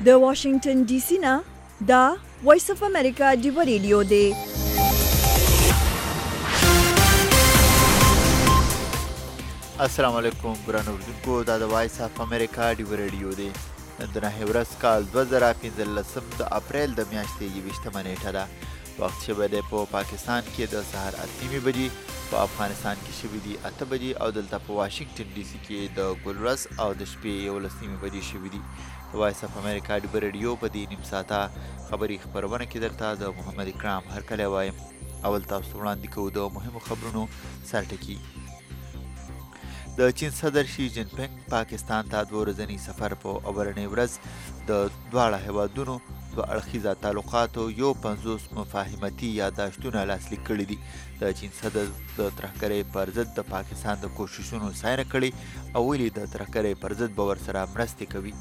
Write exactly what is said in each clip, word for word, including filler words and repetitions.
د واشنگټن ډي سي نه دا وایس اف امریکا ډیو ریډیو دی. السلام علیکم ګران اوردونکو، دا د وایس اف امریکا ډیو ریډیو دی. نن د نهه ورځ کال دوه زره پنځلسم د اپریل د میاشتې یویشتمه نیټه ده. وخت شوی دی په پاکستان کې د سهار اته نیمې بجې، په افغانستان کې شوي دي اته بجې او دلته په واشنګټن ډي سي کې د ګل ورځ او د شپې یولس نیمې بجې شوي دي. د وایس اف امریکا ډیو ریډیو په دې نیم ساعته خبري خپرونه کې درته د محمد اکرام هرکلی وایم. اول تاسو ته وړاندې کوو د مهمو خبرونو سرټکي. د چین صدر شي جین پینګ پاکستان ته دوه ورځنی سفر په اولنۍ ورځ د دواړه هیوادونو دوه اړخیزه تعلقاتو یو پنځوس مفاهمتي یاداشتونه لاسلیک کړي دي. د چین صدر د ترهګرۍ پر ضد د پاکستان د کوششونو ستاینه کړې او ویلي د ترهګرۍ پر ضد به ورسره مرستې کوي.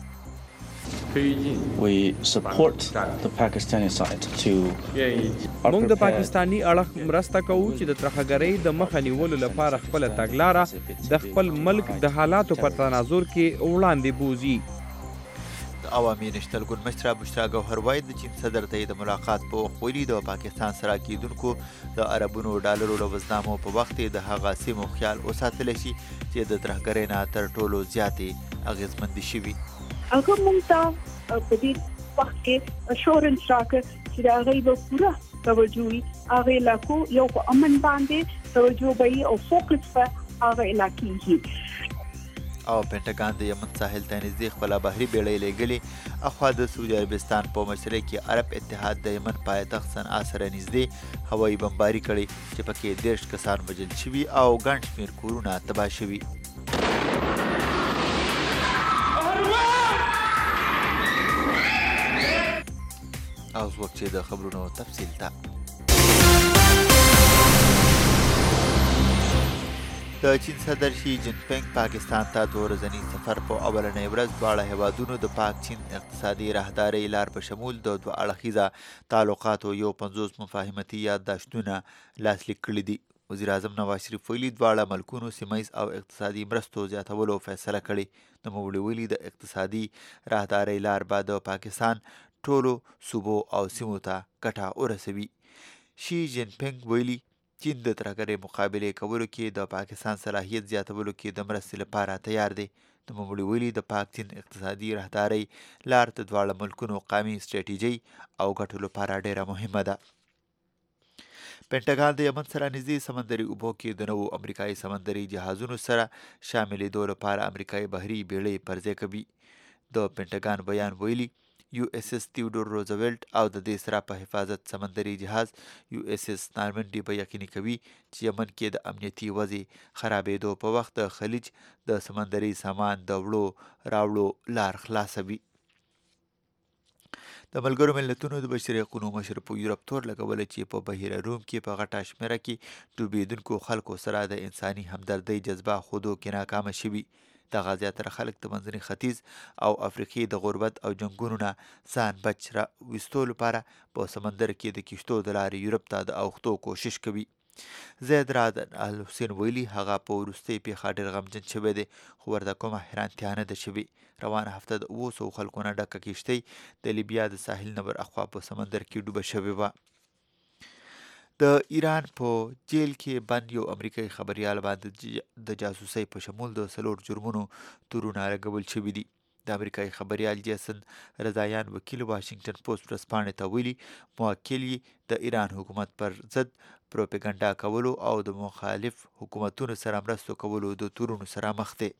We support the Pakistani side to موږ د پاکستانی اړخ مرسته کوو چې د ترهګرۍ د مخه نیولو لپاره خپل تګلاره د خپل ملک د حالاتو پر تناظر کې وړاندې بوزي. د عوامي نشتل ګوند مشره بشرا ګوهر وایي د چین صدر ته د ملاقات په وخت ویلي د پاکستان سره کیدونکو د اربونو ډالرو له وزنامو په وخت د هغه سیمو خیال وساتلی شي چې د ترهګرۍ نه تر ټولو زیاتې اغېزمندې شوي. هغه مونږ ته په دې وخت کې اشورنس راکړ چې د هغې به پوره توجه وي، هغې علاقو یو په امن باندې توجه به وي او فوکس په هغه علاقې وي. او پینټاګان د یمن ساحل ته نږدې خپله بحري بیړۍ لیږلې. اخوا د سعودي عربستان په مشرۍ کې عرب اتحاد د یمن پایتخت صنعا سره نږدې هوایي بمباري کړې چې پکې دېرش کسان وژل شوي او ګڼ شمېر کورونه تباه شوي. او اوس وخت چې د خبرونو تفصیل ته. د چین صدر شي جین پینګ پاکستان ته دوه ورځني سفر په اولنۍ ورځ دواړه هیوادونو د پاک چین اقتصادي راهدارۍ لار په شمول د دوه اړخیزه تعلقاتو یو پنځوس مفاهمتي یادداشتونه لاسلیک کړي دي. وزیر اعظم نواز شریف ویلي دواړه ملکونو سیمه ییز او اقتصادي مرستو زیاتولو فیصله کړې. نوموړي ویلي د اقتصادي راهدارۍ لار به د پاکستان ټولو صوبو او سیمو ته ګټه ورسوي. شي جین پینګ ویلي چین د ترهګرۍ مقابلې کولو کې د پاکستان صلاحیت زیاتولو کې د مرستې لپاره تیار دی. نوموړي ویلي د پاک چین اقتصادي راهدارۍ لار د دواړه ملکونو قومي ستراتیژۍ او ګټو لپاره ډیره مهمه ده. پینټاګان د یمن سره نږدې سمندري اوبو کې د نوو امریکایي سمندري جهازونو سره شاملېدو لپاره امریکایي بحري بیړۍ پرځای کوي. د پینټاګان بیان ویلي یو اس اس تیودور روزولټ او د دې سره په حفاظت سمندري جهاز یو اس اس نارمنډي به یقیني کوي چې یمن کې د امنیتي وضع خرابېدو په وخت د خلیج د سمندري سامان د وړو راوړو لار خلاصوي. د ملګرو ملتونو د بشري حقونو مشر په یورپ تور لګولی چې په بحیره روم کې په غټه شمېره کې ډوبېدونکو خلکو سره د انساني همدردۍ جذبه ښودو کې ناکامه شوي. دغه زیاتره خلک د منځني ختیځ او افریقې د غربت او جنګونو نه ځان بچ را ویستو لپاره په سمندر کې د کشتو د لارې یورپ ته د اوښتو کوشش کوي. زید راد الحسین ویلي هغه په وروستۍ پیښه ډېر غمجن شوی دی، خو ورته کومه حیرانتیا نه ده شوې. روانه هفته د اوو سوو خلکو نه ډکه کښتۍ د لیبیا د ساحل نه ور اخوا په سمندر کې ډوبه شوې وه. د ایران په جیل کې بند یو امریکایي خبریال باندې د جاسوسۍ په شمول د څلور جرمونو تورونه لګول شوي دي. د امریکایي خبریال جیسن رضایان وکیل واشنګټن پوسټ ورځپاڼې ته ویلي موکل یې د ایران حکومت پر ضد پروپاګنډا کولو او د مخالف حکومتونو سره مرستو کولو د تورونو سره مخ دی.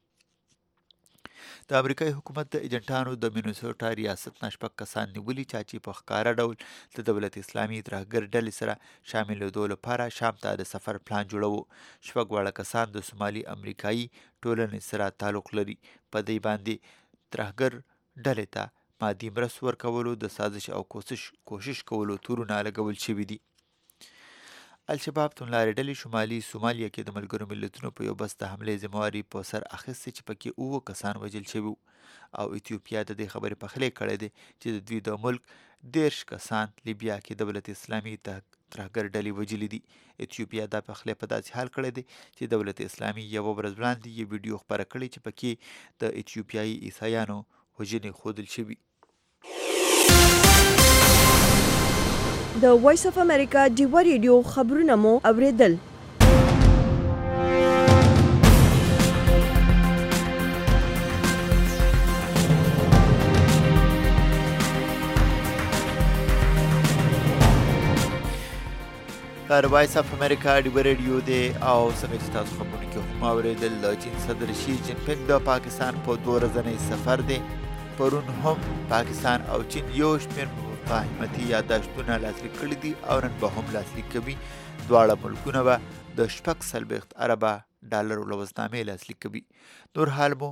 د امریکایي حکومت د ایجنټانو د مینیسوټا ریاست نه شپږ کسان نیولي چا چې په ښکاره ډول د دولت اسلامي ترهګر ډلې سره شاملېدو لپاره شام ته د سفر پلان جوړوه. شپږ واړه کسان د سومالي امریکایي ټولنې سره تعلق لري. په دې باندې ترهګر ډلې ته مادي مرستو ورکولو د سازش او کوشش کوشش کولو تورونه لګول شوي دي. الشباب توندلارې ډلې شمالي سومالیا کې د ملګرو ملتونو په یو بس د حملې ذمهواري په سر اخیستې چې پکې اووه کسان وژل شوي او ایتیوپیا د دې خبرې پخلی کړی دی چې د دوی د ملک دېرش کسان لیبیا کې دولت اسلامي ترهګر ډلې وژلي دي. ایتیوپیا دا پخلی په داسې حال کړی دی چې دولت اسلامي یوه ورځ وړاندې یو ویډیو خپره کړې چې پکې د ایتیوپیایي عیسایانو وژنې ښودل شوي. د وایس اف امریکا ډیوه ریډیو خبرونه مو اوریدل. در وایس اف امریکا ډیوه ریډیو دی او څنګه چې تاسو خبرونه کې هم اوریدل د چین صدر شي جین پینګ د پاکستان په دوه ورځنی سفر دی. پرون هم پاکستان او چین یو شمېر مفاهمتي یادداشتونه لاسلیک کړي دي او نن به هم لاسلیک کوي. دواړه ملکونه به د شپږ څلوېښت اربه ډالرو لوزنامې لاسلیک کوي. نور حال مو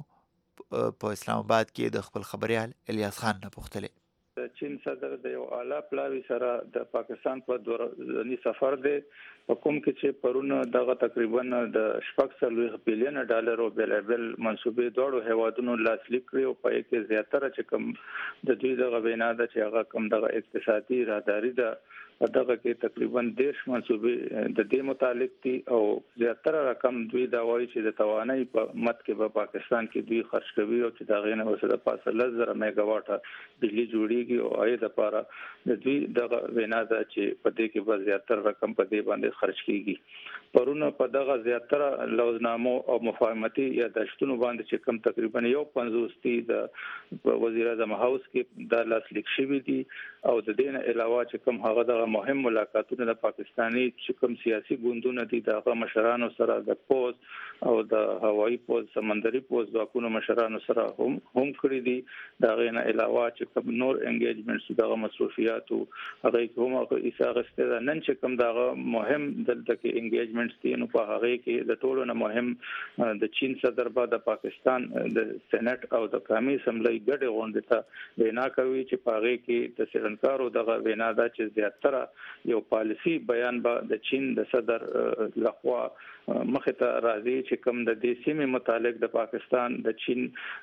په اسلام آباد کې د خپل خبریال الیاس خان نه پوښتلی. د چین صدر د یو اعلی پلاوي سره د پاکستان په دوه ورځني سفر دی په کوم کې چې پرون دغه تقریبا د شپږ څلوېښت بلین ډالرو بیلابل منصوبې دوړو هیوادونو لاسلیک کړي او په کې زیاتره چې کوم د دوی دغه وینا ده چې هغه کوم دغه اقتصادي راهداري ده دغه کې تقریبا دیش منصوبې د دې متعلق دي او زیاتره رقم دوی دا وایي چې د توانایي په مت کې په پاکستان کې دوی خرج کوي او چې دا غینه وسره پاسه لزر میگا واټه بجلی جوړیږي او آی د لپاره د دوی دغه وینا ده چې په دې کې به زیاتره رقم په دې باندې خرج کیږي. پرونه په دغه زیاتره لوزنامو او مفاهمتي یا داشتونو باندې چې کم تقریبا یو پنځوس دي د وزیر اعظم هاوس کې د لاسلیک شوی دي او د دې نه علاوه چې کم هغه دغه مهم ملاقاتونه د پاکستاني چې کوم سیاسي ګوندونه دي دغه مشرانو سره د پوز او د هوایي پوز سمندري پوز ځواکونو مشرانو سره هم هم کړی دي. دغه نه علاوه چې کوم نور انګیجمنټس دغه مصروفیات او هغه کومه ایساغسته نن چې کوم دغه مهم دلته کې انګیجمنټس دي نو په هغه کې د ټولو نه مهم د چین صدر با د پاکستان د سېنات او د قومي اسمبلی ګډه غونډه ته وینا کوي چې په هغه کې د سرنکارو دغه وینا ده چې زیاتره یو پالیسی بیان به د چین د صدر لخوا مخه ته راځي چې کوم د دې سیمې متعلق د پاکستان د چین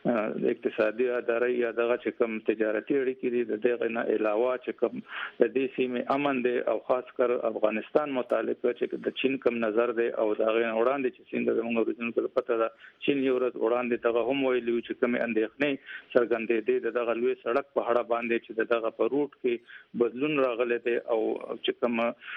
اقتصادي ادارې یا دغه چې کوم تجارتي اړیکې دي د دغه نه علاوه چې کوم د دې سیمې امن دی او خاص کر افغانستان متعلق چې د چین کوم نظر دی او دغه وړاندې چې څنګه زموږ ورزنکو پته ده چین یو ورځ وړاندې دغه هم ویلي چې کوم اندېښنې څرګندې دي دغه لوی سړک په هړه باندې چې دغه په روټ کې بدلون راغلی دی او چې کوم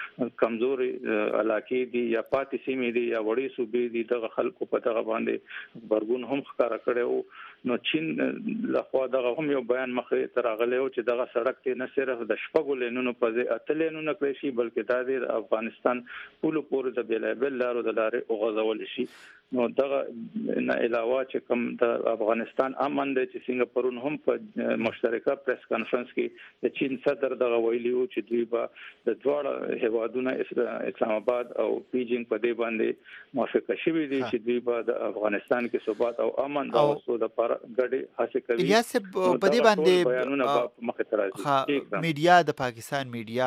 کمزوري علاقې دي یا پاتې سیمې دي یا وړي صوبې دي دغه خلکو په دغه باندې برګون هم ښکارا کړو. نو چین لخوا دغه هم یو بیان مخه تراغلی او چې دغه سړک ته نه صرف د شپږو لینونو په ځای اته لینونو کړی شي بلکې دا د افغانستان پولو پورې د بیلابل لارو د لارې اوغځول شي. نو دغه نه علاوه چې کوم د افغانستان امن د چې څنګه پرون هم په مشترکه پریس کانفرنس کې د چین صدر دغه ویلي او چې دوی به د دواړه هیوادونو اسلام آباد او بیجینګ په دې باندې موافقه شوې دي چې دوی به د افغانستان کې ثبات او امن او سود لپاره ګډه حاصل کوي. الیاس په دې باندې مخه ته راځي میډیا د پاکستان میډیا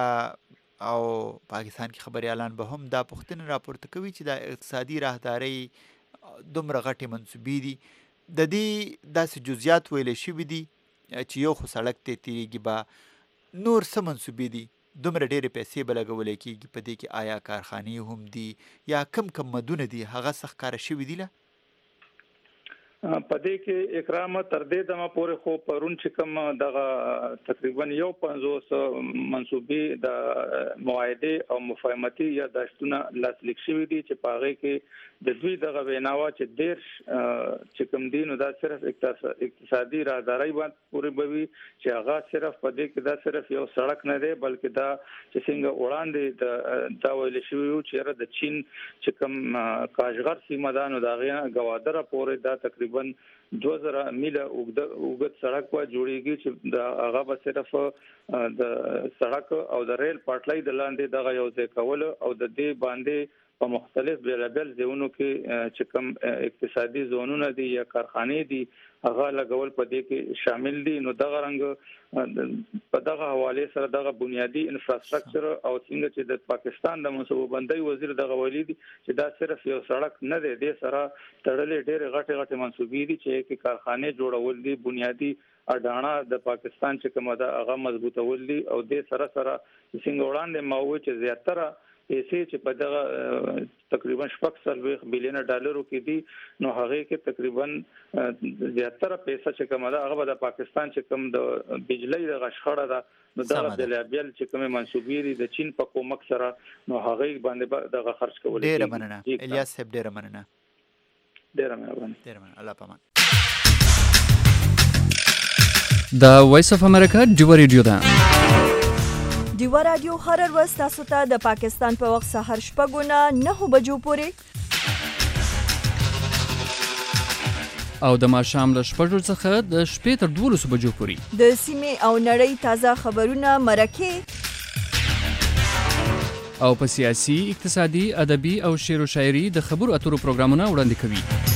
او پاکستان کې خبريالان به هم دا پوښتنه راپورته کوي چې د اقتصادي راهداري دومره غټي منسوبې دي د دې داسې جزئیات ویل شوي دي چې یو خو سړک ته تیریږي به نور څه منسوبې دي دومره ډېرې پیسې به لګولې کېږي په دې کې آیا کارخانې هم دي یا کم کم مدونه دي هغه څه ښکاره شوي دي له په دې کې اکرام تر دې دمه پورې خو پرون چې کوم دغه تقریبا یو پنځوس منسوبې د معاهده او مفاهمتي یا داشتونه لاسلیک شوي دي چې په هغه کې د دوی دغه ویناوه چې ډېر چې کوم دي نو دا صرف اقتصادي راهداري باندې پورې بوي چې هغه صرف په دې کې دا صرف یو سړک نه دی بلکې دا چې څنګه وړاندې دا ویل شوی چې د چین چې کوم کاژغر سیمه ده نو دا غیا غوادره پورې دا تقریبا دوه زره میله اوږد سړک په جوړیږي چې دا هغه به صرف د سړک او د ریل پټلۍ د لاندې دغه یو ځای کول او د دې باندې په مختلف بیلابل ځایونو کې چې کوم اقتصادي زونونه دي یا کارخانې دي هغه لګول په دې کې شامل دي. نو دغه رنګ په دغه حواله سره دغه بنیادی انفراستراکچر او څنګه چې د پاکستان د منصوبه بندۍ وزیر دغه ویلي دي چې دا صرف یو سړک نه دی د سره تړلې ډېر غټه غټه منصوبې دي چې کې کارخانې جوړول دي بنیادی اډانا د پاکستان چې کومه ده هغه مضبوطول دي او د سره سره څنګه وړاندې ماوي چې زیاتره پیسې چې په دغه تقریبا شپږ سلويخ بلین ډالرو کې دي نو هغه کې تقریبا زیاتره پیسې چې کومه ده هغه د پاکستان چې کوم د بجلی د غشخړه ده نو دغه بلابل چې کومه منسوبې دي د چین په کومک سره نو هغه باندې دغه خرج کول دي. ډیر مننه الیاس صاحب، ډیر مننه. ډیر مننه. ډیر مننه. الله پامان. د وایس اف امریکا ډیو ریډیو ده. ډیو رادیو هر ورځ تاسو ته د پاکستان په وخت سهار شپږ نه نهه بجو پورې او د ماښام له شپږو څخه د شپې تر دولسو بجو پورې د سیمې او نړۍ تازه خبرونه، مرکې او په سیاسي، اقتصادي، ادبي او شعر و شاعري د خبرو اترو پروګرامونه وړاندې کوي.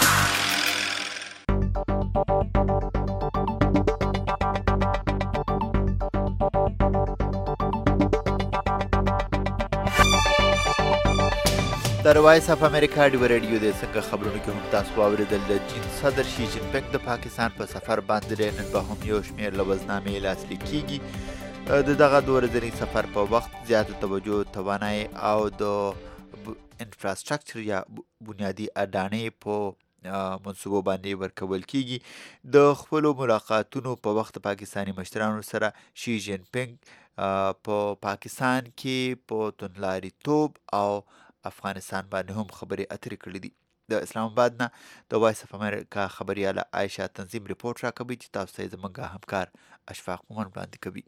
د وایس اف امریکا ډیو ریډیو د څنګه خبرونو کې هم تاسو واوریدل د چین صدر شي جین پینګ د پاکستان په سفر باندې نن به هم یو شمېر لوزنامې لاسلیک کیږي. د دغه دوه ورځني سفر په وخت زیاته توجه، توانایي او د انفراستراکچر یا بنیادی اډانې په منصوبو باندې ورکول کیږي. د خپلو ملاقاتونو په وخت پاکستاني مشرانو سره شي جین پینګ په پاکستان کې په توندلاریتوب او افغانستان باندې هم خبرې اترې کړې دي. د اسلام آباد نه د وایس اف امریکا خبرياله عایشه تنظیم ریپورت راکوي چې تاسو ته زموږ همکار اشفاق مومن وړاندې کوي.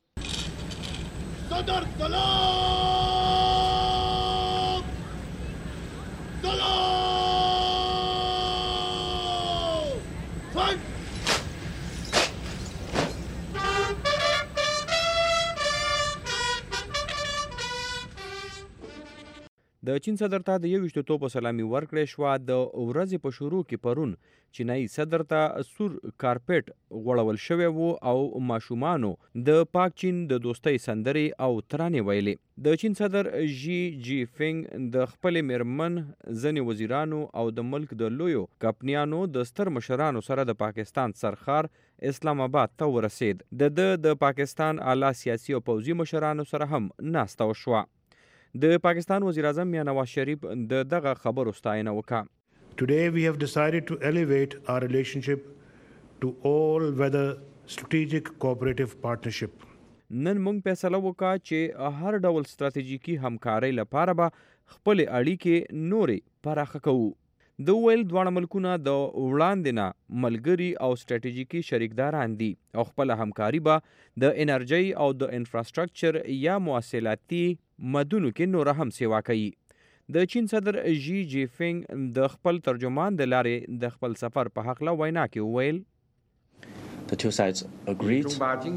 صدر سلام سلام فن د چین صدر ته د یوویشتو توپو سلامي ورکړې شوه. د ورځې په شروع کې پرون چینایي صدر ته سور کارپېټ غوړول شوی و او ماشومانو د پاک چین د دوستۍ سندرې او ترانې ویلې. د چین صدر ژي جی فینګ د خپلې میرمن، ځینې وزیرانو او د ملک د لویو کمپنیانو د ستر مشرانو سره د پاکستان سرخار اسلام آباد ته ورسید. د ده د پاکستان اعلی سیاسي او پوځي مشرانو سره هم ناسته وشوه. د پاکستان وزیر اعظم میاں نواز شریف د دغه خبرو ستاینه وکړه. Today we have decided to elevate our relationship to all-weather strategic cooperative partnership. نن موږ فیصله وکړه چې هر ډول ستراتیژیکي همکارۍ لپاره به خپلې اړیکې نورې پراخه کوو. د ویل دواړه ملکونه د وړاندې نه ملګري او ستراتیژیکي شریکداران دي او خپله همکاري به د انرژۍ او د انفراستراکچر یا مواصلاتي مدونو کې نور هم سیوا کوي. د چین صدر ژي جی فینګ د خپل ترجمان د لارې د خپل سفر په هکله وینا کې وویل The two sides agreed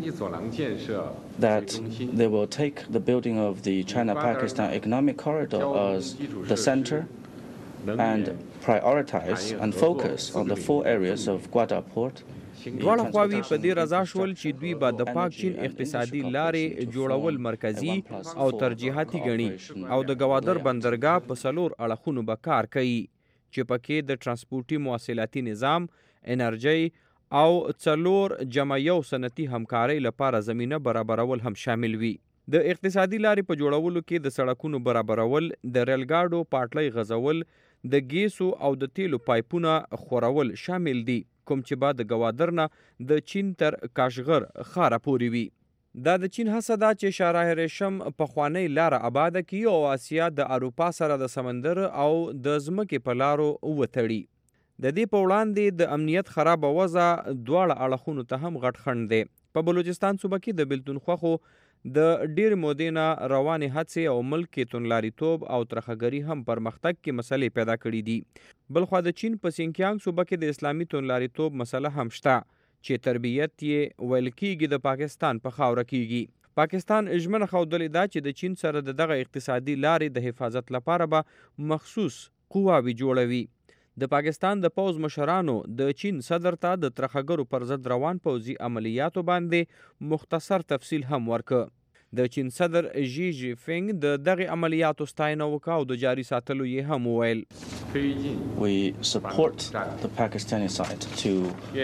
that they will take the building of the China-Pakistan economic corridor as the center and prioritize and focus on the four areas of Gwadar Port. دواړه خواوې په دې رضا شول چې دوی به د پاک چین اقتصادي لارې جوړول مرکزي او ترجیحاتي ګڼي او د ګوادر بندرګاه په څلور اړخونو به کار کوي چې پکې د ترانسپورټي مواصلاتي نظام، انرژۍ او څلور جمع یو صنعتي همکارۍ لپاره زمینه برابرول هم شامل وي. د اقتصادي لارې په جوړولو کې د سړکونو برابرول، د ریلګاډو پاټلۍ غځول، د ګیسو او د تیلو پایپونه خورول شامل دي، کوم چې بعد د ګوادر نه د چین تر کاشغر خاره پورې وي. دا د چین هڅه ده چې شاهراه ریشم پخوانۍ لاره آباده کړي او آسیا د اروپا سره د سمندر او د ځمکې په لارو وتړي. د دې په وړاندې د امنیت خرابه وضع دواړه اړخونو ته هم غټ خنډ دی. په بلوچستان صوبه کې د بیلتون خوښو د ډېر مودې نه روانې هڅې او ملک کې توندلاریتوب او ترخهګري هم پرمختګ کې مسلې پیدا کړي دي. بلخوا د چین په سینکیانګ صوبه کې د اسلامي توندلاریتوب مسله هم شته چې تربیت یې ویل کېږي د پاکستان په خاوره کېږي. پاکستان ژمنه ښودلې ده چې د چین سره د دغه اقتصادي لارې د حفاظت لپاره به مخصوص قواوې جوړوي. د پاکستان د پوځ مشرانو د چین صدر ته د ترخهګرو پر ضد روان پوځي عملیاتو باندې مختصر تفصیل هم ورکه. د چین صدر ژي جی فینګ د دغه عملیاتو ستاینه وکړه او د جاري ساتلو یې هم وویل. We support the Pakistani side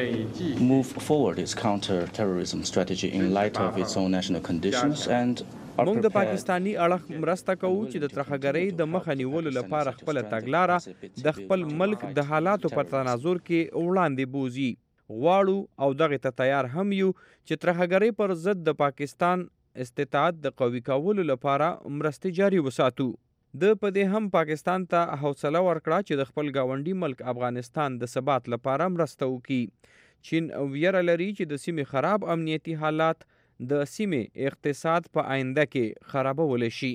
to move forward its counter-terrorism strategy in light of its own national conditions and موږ د پاکستانی اړخ مرسته کوو چې د ترهګرۍ د مخه نیولو لپاره خپل تګلاره د خپل ملک د حالاتو په تناظر کې وړاندې بوزي. غواړو او دغه ته تیار هم یو چې ترهګرۍ پر ضد د پاکستان استطاعت د قوي کولو لپاره مرستې جاري وساتو. د په دې هم پاکستان ته حوصله ورکړه چې د خپل ګاونډي ملک افغانستان د ثبات لپاره مرسته وکړي. چین ویره لري چې د سیمې خراب امنیتي حالات د سیمې اقتصاد په آینده کې خرابولی شي.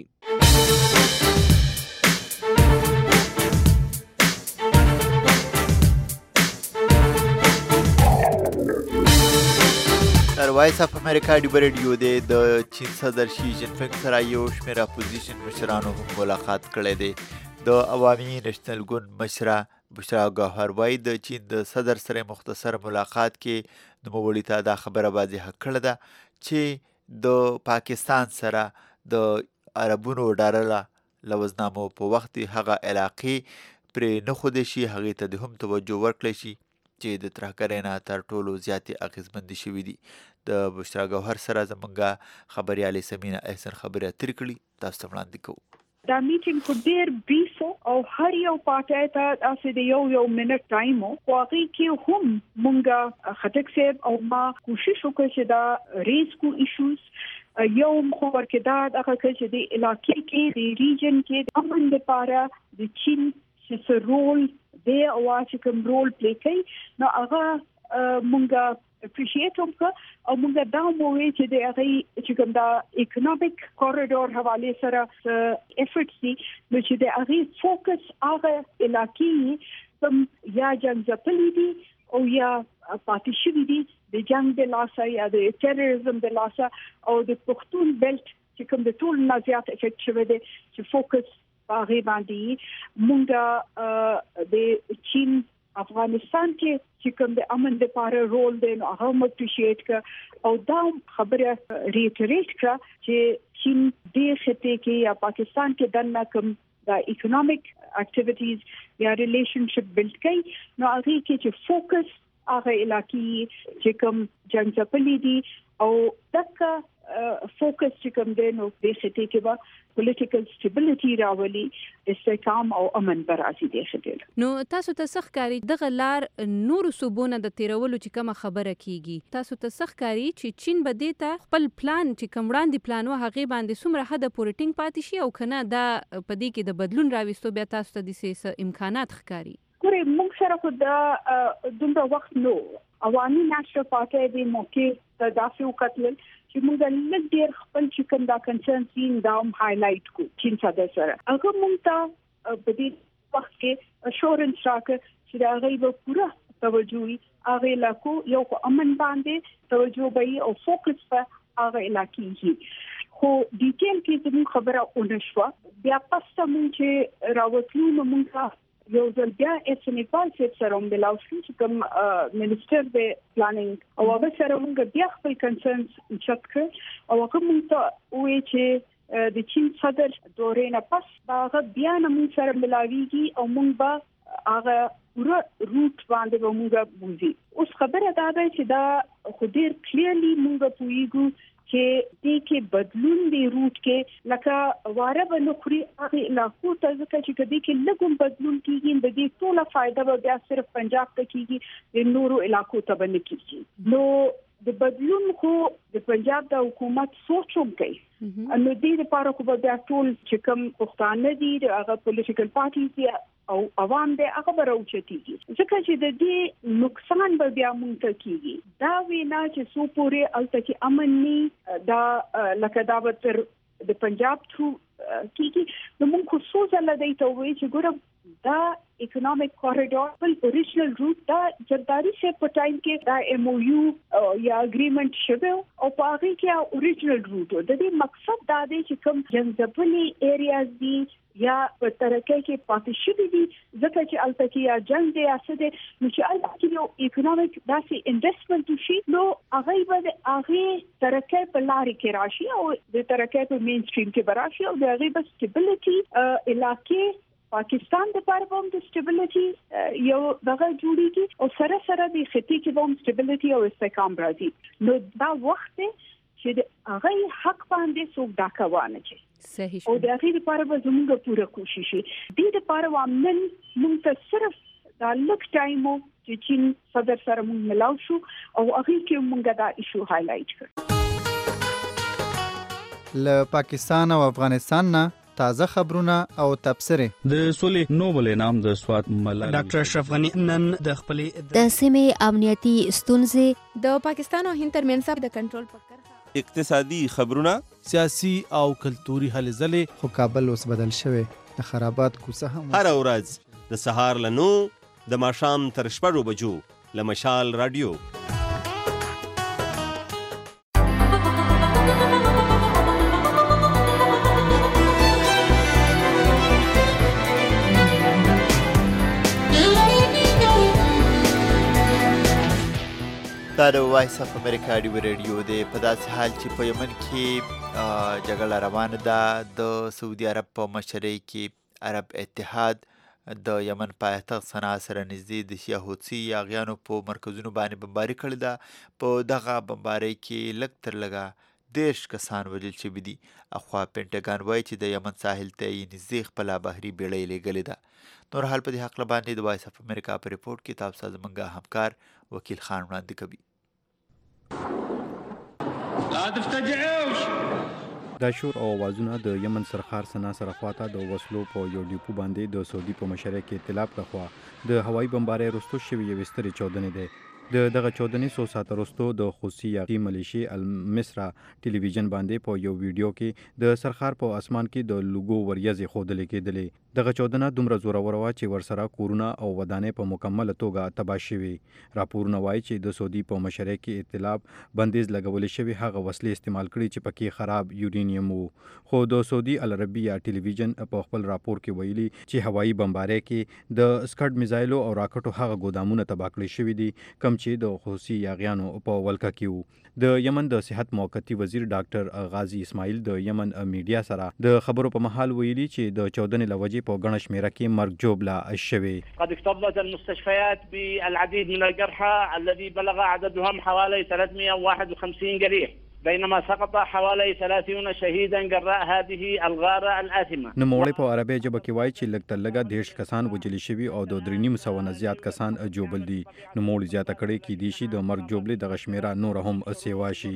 در وایس اف امریکا ډیو ریډیو دی د چین صدر شي جین پینګ سره یو شمېر اپوزیشن مشرانو هم ملاقات کړی دی. د عوامي نېشنل ګوند مشره بشرا ګوهر وایي د چین د صدر سره مختصر ملاقات کې نوموړي ته دا خبره واضحه کړې ده چې د پاکستان سره د عربونو ډارله لوزنامو په وخت هغه علاقې پرې نه ښودی شي، هغې ته د هم توجه ورکړی شي چې د ترهګرۍ نه تر ټولو زیاتې اغېزمندې شوي دي. د بشرا ګوهر سره زموږ خبریالې سمینا احسن خبرې اترې کړي، تاسو ته وړاندې کوو. دا میټینګ خو ډېر بریف او هر یو پارټۍ ته داسې د یو یو منټ ټایم و، خو هغې کې هم مونږ خټک صاحب او ما کوشش وکړ چې دا ریز کو ایشوز یو خو ورکې دا دغه کړ چې د علاقې کې د ریجن کې د امن لپاره د چین چې رول دی او چې کوم رول پلی کوي نو هغه مونږ اپریشیټ وکړه او موږ دا ووایو چې د هغې چې کوم دا اکنامیک کوریډور حوالې سره افرټس دي نو چې د هغې فوکس هغه علاقې کوم یا جنګ ځپلي دي او یا پاتې شوي دي د جنګ د لاسه یا د ټیرریزم د لاسه او د پښتون بیلټ چې کوم د ټول نه زیات افیکټ شوی دی چې فوکس په هغې باندې موږ د چین افغانستان کې چې کوم د امن لپاره رول دی نو هغه هم اپریشیټ کړه او دا خبره ریټریټ کړه چې چین دې خطې کې یا پاکستان کې دنه کوم د اکونومیک اکټیویټیز یا ریلیشنشپ بلډ کوي نو هغه کې چې فوکس هغه علاقې چې کوم جنګ ځپلي دي او دغه فوکس چې کوم دی نو دې خطې کې به پولیټیکل سټیبلیټي راولي، استحکام او امن به راځي دې خطې. نو تاسو ته څه ښکاري دغه لار نورو صوبونو د تیرولو چې کومه خبره کیږي، تاسو ته څه ښکاري چې چین به دې ته خپل پلان چې کوم وړاندې پلان و هغې باندې څومره حده پورې ټینګ پاتې شي او که نه دا په دې کې د بدلون راوستو بیا تاسو ته داسې امکانات ښکاري؟ ګورئ موږ سره خو دا دومره وخت نو عوامي نېشنل پارټۍ دې موقع ته داسې وکتل چې موږ لږ ډېر خپل چې کوم دا کنسرن سین دا هم هایلایټ کو چین صدر سره هغه موږ ته په دې وخت کې اشورنس راکړه چې دا هغې به پوره توجه وي هغې علاقو یو خو امن باندې توجه به وي او فوکس په هغه علاقې وي. خو ډیټیل کې زموږ خبره ونه شوه. بیا پس ته موږ چې راوتلو نو موږ یو ځل بیا ایس ان اقبال صاحب سره هم ملاوشو چې کوم منسټر د پلانینګ او هغه سره موږ بیا خپل کنسرنز اوچت کړ او هغه موږ ته وویل چې د چین صدر دورې نه پس هغه بیا نه موږ سره ملاویږي او موږ به هغه پوره روټ باندې به موږ بوځي. اوس خبره دا ده چې دا خو ډېر کلیرلی موږ پوهیږو چې دې کې بدلون دی روټ کې لکه واره به نو خوري هغه علاقو ته ځکه چې کدی کې لږم بدلون کیږي د دې ټوله فائدہ به بیا صرف پنجاب ته کیږي د نورو علاقو ته به نه کیږي. نو د بدلون خو د پنجاب د حکومت سوچوم کوي نو دې لپاره خو به بیا ټول چې کوم پښتانه دي هغه پولیټیکل پارټیز دي او عوام دې هغه به راوچتيږي ځکه چې د دې نقصان به بیا مونږ ته کیږي. دا وینا چې سو پورې الته کې امن ني دا لکه دا به تر د پنجاب ټو کیږي نو مونږ خو څو ځله دی ته وایي چې ګوره دا اکونومیک کوریډور بل اوریجنل روټ دا جرداری سے په ټایم کې دا ایم او یو یا اګریمنت شوه او په هغه کې اوریجنل روټ د دې مقصد دا دی چې کوم جنځپلي ایریاز دي یا په ترکه کې پاتې شوي دي ځکه چې الته کې یا جنګ دی یا څه دی نو چې الته کې یو اکونومیک داسې انویسټمنټ وشي نو هغه به هغه ترکه په لارې کې راشي او د ترکه په مین سټریم کې براشي او د هغه به سټیبلیټي علاقې پاکستان د لپاره هم د سټیبلیټي یو دغه جوړیږي او سره سره د خطي کې هم سټیبلیټي او استحکام راځي. نو دا وخت چې د هغه حق باندې څوک ډاکه وانه کوي. صحیح. او د هغې لپاره به زموږ پوره کوشش وي. دې لپاره وامنن موږ ته صرف دا لږ ټایم و چې چین صدر سره موږ ملاو شو او هغې کې موږ دا ایشو هایلایټ کړ. له پاکستان او افغانستان نه تازه خبرونه او تبصرې. د سولې نوبل انعام د سوات ملالۍ ډاکټر اشرف غنی نن د خپلې د سیمې امنیتي ستونزې د پاکستان او هند ترمنځ د کنټرول په کرښه، اقتصادي خبرونه، سیاسي او کلتوري هلې ځلې. خو کابل اوس بدل شوی، د خرابات کوڅه هم هر ورځ د سهار له نو د ماښام تر شپږو بجو له مشال رادیو. دا د وایس اف امریکا ریډیو دی. په داسې حال چې په یمن کې جګړه روانه ده، د سعودي عرب په مشرۍ کې عرب اتحاد د یمن پایتخت صنعا سره نږدې د شیعه حوثي یاغیانو په مرکزونو باندې بمباري کړې ده. په دغه بمبارۍ کې لږ تر لږه دېرش کسان وژل شوي دي. اخوا پینټاګان وایي چې د یمن ساحل ته یې نږدې خپله بحري بیړۍ لیږلې ده. نور حال په دې هکله باندې د وایس اف امریکا په ریپورټ کې تاسو ته زموږ همکار وکیل خان وړاندې کوي. دا شور او اوازونه د یمن سرخار سنا سره خواته د وسلو په یو ډیپو باندې د سعودي په مشرۍ کې اطلاع کړه د هوایي بمبارۍ وروسته شوې یوې سترې چاودنې ده. د دغه چاودنې څو ساعته وروسته د خوسي یاغي ملیشي المصرا ټلویزیون باندې په یو ویډیو کې د سرخار په اسمان کې د لوګو وریځې ښودلې کېدلې. دغه چاودنه دومره زوروره وه چې ورسره کورونه او ودانۍ په مکمله توګه تباه شوې. راپورونه وایي چې د سعودي په مشرۍ کې اطلاع بندیز لګولې شوي هغه وسلې استعمال کړي چې پکې خراب یورینیم وو. خو د سعودي العربیه ټلویزیون په خپل راپور کې ویلي چې هوایي بمبارۍ کې د سکډ میزایلو او راکټو هغه ګودامونه تباه کړي شوي دي کم چې د خوسي یاغیانو په ولکه کې وو. د یمن د صحت موقتی وزیر ډاکټر غازی اسماعیل د یمن میډیا سره د خبرو په محل ویلي چې د چاودنې لوجې په غنه شمیره کې مرګ جوړه شوی. قد اكتظت المستشفيات بالعديد من الجرحى الذي بلغ عددهم حوالي ثلاثمئة وواحد وخمسين جريح بينما سقط حوالي ثلاثين شهيدا جراء هذه الغاره الآثمه. نوموړی په عربي ژبه کې وایي چې لږ تر لږه دېرش کسان وژل شوي او د درې نیم سوه نه زیات کسان جوبل دي. نوموړي زیاته کړې کیدای شي د مرګ جوړلې دغه شمیره نور هم سیوا شي.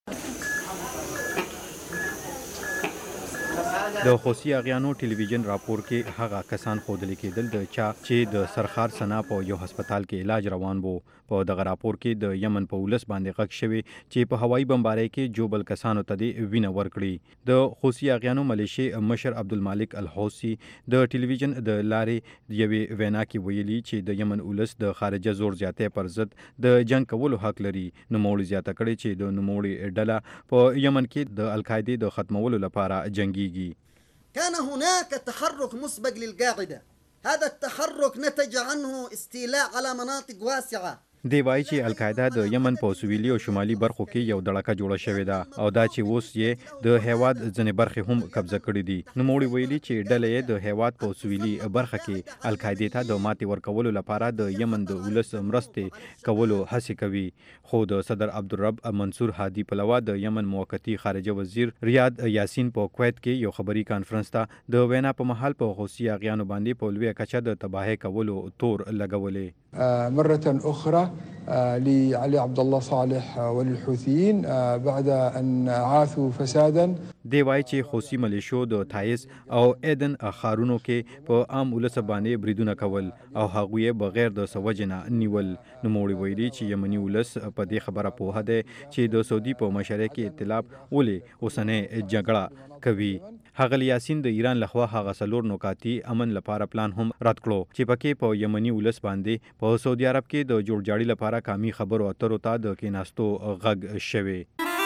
د خوسي یاغیانو ټلویزیون راپور کې هغه کسان ښودل کېدل د چا چې د سرخار سنا په یو هسپتال کې علاج روان وو. په دغه راپور کې د یمن په ولس باندې غږ شوی چې په هوایي بمبارۍ کې جوبل کسانو ته د وینه ورکړي. د خوسي یاغیانو ملیشي مشر عبدالمالک الحوثي د ټلویزیون د لارې یوې وینا کې ویلي چې د یمن ولس د خارجه زور زیاتۍ پر ضد د جنگ کولو حق لري. نوموړي زیاته کړې چې د نوموړي ډله په یمن کې د القاعدې د ختمولو لپاره جنگيږي. كان هناك تحرك مسبق للقاعدة. هذا التحرك نتج عنه استيلاء على مناطق واسعة. دی وایي چې القاعده د یمن په سویلي او شمالي برخو کې یو دړکه جوړه شوې ده او دا چې اوس یې د هیواد ځینې برخې هم قبضه کړې دي. نوموړي ویلي چې ډله یې د هیواد په سویلي برخه کې القاعدې ته د ماتې ورکولو لپاره د یمن د ولس مرستې کولو هڅې کوي. خو د صدر عبدالرب منصور هادي پلوه د یمن موقتی خارجه وزیر ریاض یاسین په کویت کې یو خبري کانفرنس ته د وینا په محل په خوسي یاغیانو باندې په لویه کچه د تباهۍ کولو تور لګولې. مرة أخرى لعلي عبد الله صالح وللحوثيين بعد أن عاثوا فسادا. دی وایي چې خوسي ملیشو د تایز او ایدن ښارونو کې په عام ولس باندې بریدونه کول او هغوی بغیر د سوجې نه نیول. نوموړي ویلي چې یمني ولس په دې خبره پوهه دی چې د سعودي په مشرۍ کې ائتلاف ولې اوسنۍ جګړه کوي. ښاغلي یاسین د ایران لخوا هغه څلور نکاتي امن لپاره پلان هم رد کړو چې پکې په یمني ولس باندې په سعودي عرب کې د جوړجاړي لپاره کامي خبرو اترو ته د کېناستو غږ شوی.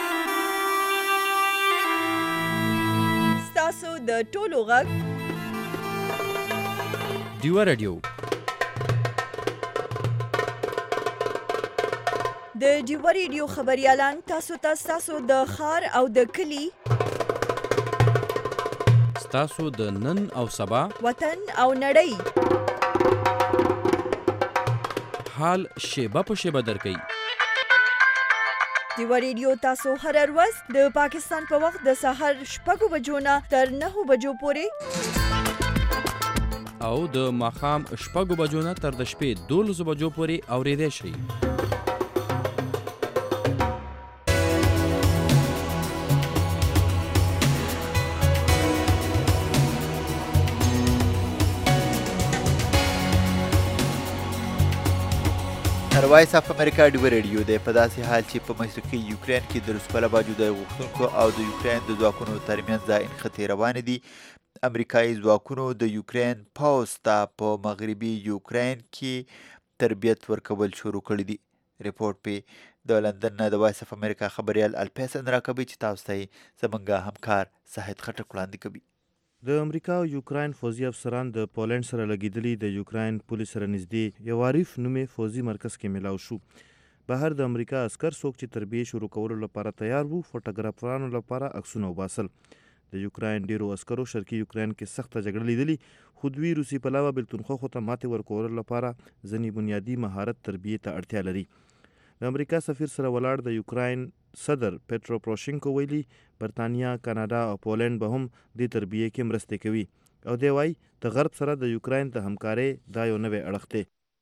ستاسو د ټولو غږ ډیوه رادیو د ډیوه رادیو خبريالان تاسو ته تاسو د خار او د کلی تاسو د نن او سبا وطن او نړۍ حال شیبه په شیبه درکې دیوا ریډیو تاسو هر ورځ د پاکستان په وخت د سهار شپږو بجو نه تر نهو بجو پورې او د ماښام شپږو بجو نه تر د شپې دولسو بجو پورې اورېدی شئ. وایس اف امریکا ډیو ریډیو دی په داسې حال چې په مشرقي یوکرین کې د روسپله باجو د غوښتونکو او د یوکرین د ځواکونو ترمنځ د انخطې روانې دي. امریکایي ځواکونو د یوکرین پوځ ته په مغربي یوکرین کې تربیت ورکول شروع کړي دي. ریپورټ پې د لندن نه د وایس اف امریکا خبریال الپیسن راکوي چې تاسو ته یې زموږ همکار ساحد خټک وړاندې کوي. د امریکا او یوکراین فوزي افسران د پولند سره لګیدلي د یوکراین پولیس سره نږدې یو عارف نومې فوزي مرکز کې ملاو شو. بهر د امریکا عسکر څوک چې تربیې شروع کولو لپاره تیار وو فوټوګرافرانو لپاره عکسونه وباسل. د یوکراین ډیرو عسکرو شرقي یوکراین کې سخته جګړه لیدلې خو دوی روسي پلوه بېلتونخواخو ته ماتې ورکولو لپاره ځینې بنیادي مهارت تربیې ته اړتیا لري. د امریکا سفیر سره ولاړ د یوکراین صدر پیټرو پروشینکو ویلي برطانیا، کاناډا او پولند به هم دې تربیې کې مرستې کوي او دی وایي د غرب سره د یوکراین د همکارۍ دا یو نوی اړخ دی.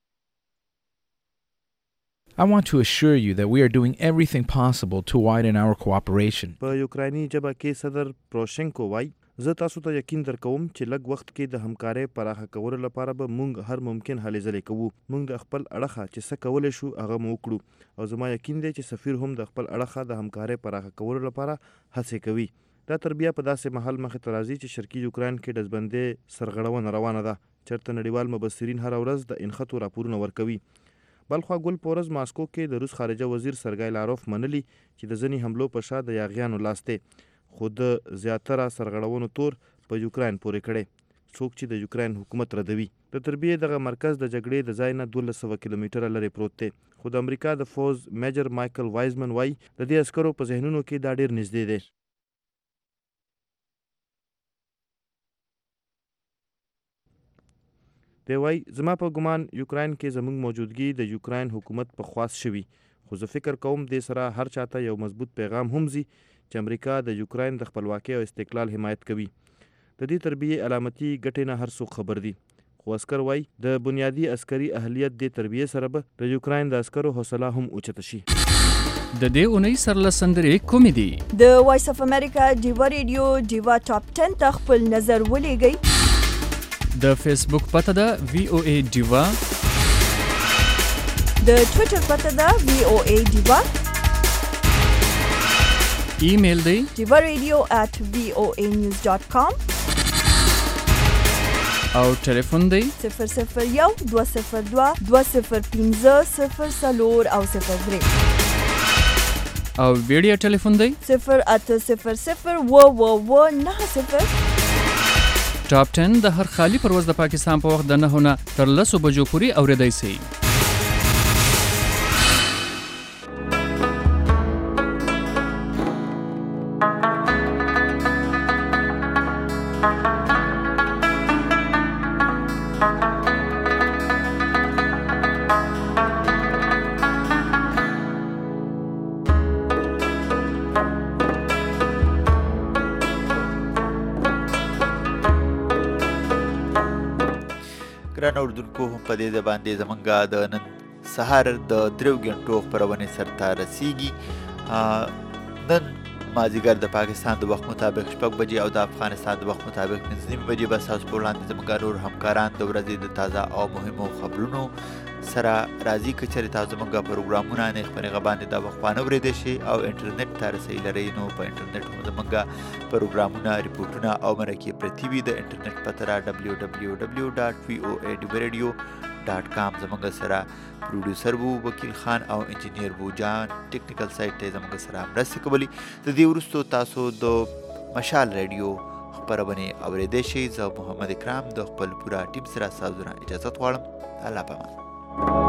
I want to assure you that we are doing everything possible to widen our cooperation. په یوکرایني ژبه کې صدر پروشینکو وایي زه تاسو ته یقین درکوم چې لږ وخت کې د همکارۍ پراخه کولو لپاره به موږ هر ممکن هلې ځلې کوو. موږ د خپل اړخه چې څه کولی شو هغه مو وکړو او زما یقین دی چې سفیر هم د خپل اړخه د همکارۍ پراخه کولو لپاره هڅې کوي. دا تربیه په داسې مهال مخې ته راځي چې شرقي یوکراین کې ډزبندۍ سرغړونه روانه ده چېرته نړیوال مبصرین هره ورځ د انخطو راپورونه ورکوي. بلخوا ګل په ورځ ماسکو کې د روس خارجه وزیر سرګی لاروف منلي چې د ځینې حملو په شا د یاغیانو لاس دی خو د زیاتره سرغړونو تور په یوکراین پورې کړی څوک چې د یوکراین حکومت ردوي. د تربیې دغه مرکز د جګړې د ځای نه دولس سوه کیلومیټره لرې پروت دی خو د امریکا د فوز میجر مایکل وایزمن وایي د دې عسکرو په ذهنونو کې دا ډېر نږدې دی. دی وایي زما په ګمان یوکراین کې زموږ موجودګي د یوکراین حکومت په خواست شوي خو زه فکر کوم دې سره هر چاته یو مضبوط پیغام هم ځي چې امریکا د یوکراین د خپلواکۍ او استقلال حمایت کوي. د دې تربیې علامتي ګټې نه هر څوک خبر دي خو عسکر وایي د بنیادي عسکري اهلیت دې تربیې سره به د یوکراین د عسکرو حوصله هم اوچته شي. د دې اونۍ سرلسندرې کومې دي؟ د وایس اف امریکا ډیوا ریډیو ډیوا ټاپ ټن ته خپل نظر ولېږئ. د فیسبوک پته ده وی او ای ډیوا، د ټویټر پته ده وی او ای ډیوا، ایمیل دی ډیوا ریډیو at وی او ای نیوز ډاټ کام او ټلیفون دی صفر صفر یو دوه صفر دوه دوه صفر پنځه صفر څلور او صفر درې او ویډیو ټلیفون دی صفر اته صفر صفر اوه اوه اوه نهه صفر. ټاپ ټن د هر خالی پرواز د پاکستان په وخت د نهو نه تر لسو بجو پورې اورېدی سئ. ګران اردوونکو هم په دې باندې زمونږ د نن سهار د دریو ګنټو خپرونې سرته رسیږي. نن مازدیګر د پاکستان د وخت مطابق شپږ بجې او د افغانستان د وخت مطابق پنځه نیمې بجې به ستاسو په وړاندې زموږ نور همکاران د ورځې د تازه او مهمو خبرونو سره راځي. که چېرې تاسو زموږ پروګرامونه نیغ په نیغه باندې دا وخت وانه اورېدی شئ او انټرنیټ ته رسۍ لرئ نو په انټرنیټ هم زموږ پروګرامونه ریپورټونه او مرکې پرتې وي. د انټرنیټ پته را ډبلیو ډبلیو ډبلیو ډاټ وی او ای ډیوا ریډیو ډاټ کام. زموږ سره پروډیوسر وو وکیل خان او انجینیر وو جان، ټیکنیکل سایټ ته زموږ سره مرستې کولې. د دې وروستو تاسو د مشال ریډیو خپرونې اورېدی شئ. زه محمد اکرام د خپل پوره ټیم سره ستاسو نه اجازت غواړم. الله پامان.